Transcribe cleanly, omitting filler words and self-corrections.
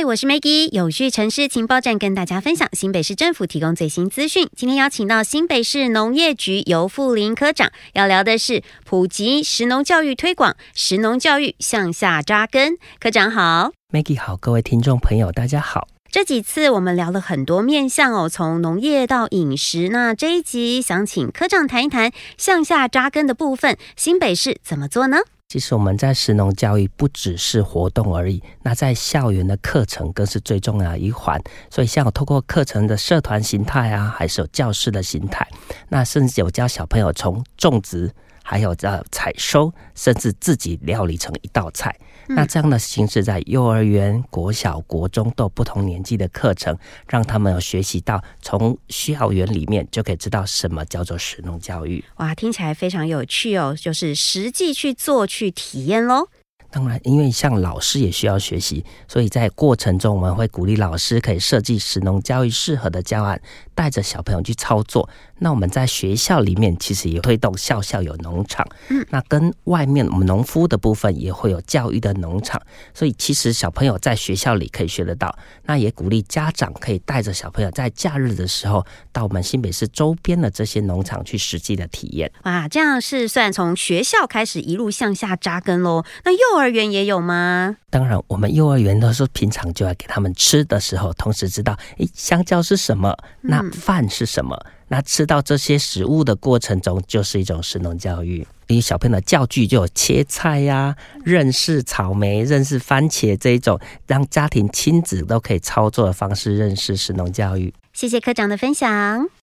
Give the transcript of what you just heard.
我是 Maggie， 有序城市情报站跟大家分享新北市政府提供最新资讯。今天邀请到新北市农业局游富林科长，要聊的是普及食农教育推广，食农教育向下扎根。科长好。 Maggie 好，各位听众朋友大家好。 这几次我们聊了很多面向哦，从农业到饮食。那这一集想请科长谈一谈向下扎根的部分，新北市怎么做呢？ 其实我们在食农教育不只是活动而已，那在校园的课程更是最重要的一环。所以像有透过课程的社团形态啊，还是有教室的形态，那甚至有教小朋友从种植还有采收，甚至自己料理成一道菜。那这样的形式在幼儿园、国小、国中都有不同年纪的课程，让他们有学习到从校园里面就可以知道什么叫做食农教育。 哇，听起来非常有趣哦，就是实际去做去体验咯。 当然，因为像老师也需要学习，所以在过程中我们会鼓励老师可以设计食农教育适合的教案，带着小朋友去操作。那我们在学校里面其实也推动校有农场，那跟外面我们农夫的部分也会有教育的农场，所以其实小朋友在学校里可以学得到。那也鼓励家长可以带着小朋友在假日的时候到我们新北市周边的这些农场去实际的体验。 哇，这样是算从学校开始一路向下扎根咯。那幼儿园也有吗？ 当然，我们幼儿园都是平常就要给他们吃的时候，同时知道香蕉是什么，那饭是什么，那吃到这些食物的过程中就是一种食农教育。因为小朋友的教具就有切菜啊，认识草莓、认识番茄这一种让家庭亲子都可以操作的方式认识食农教育。 谢谢科长的分享。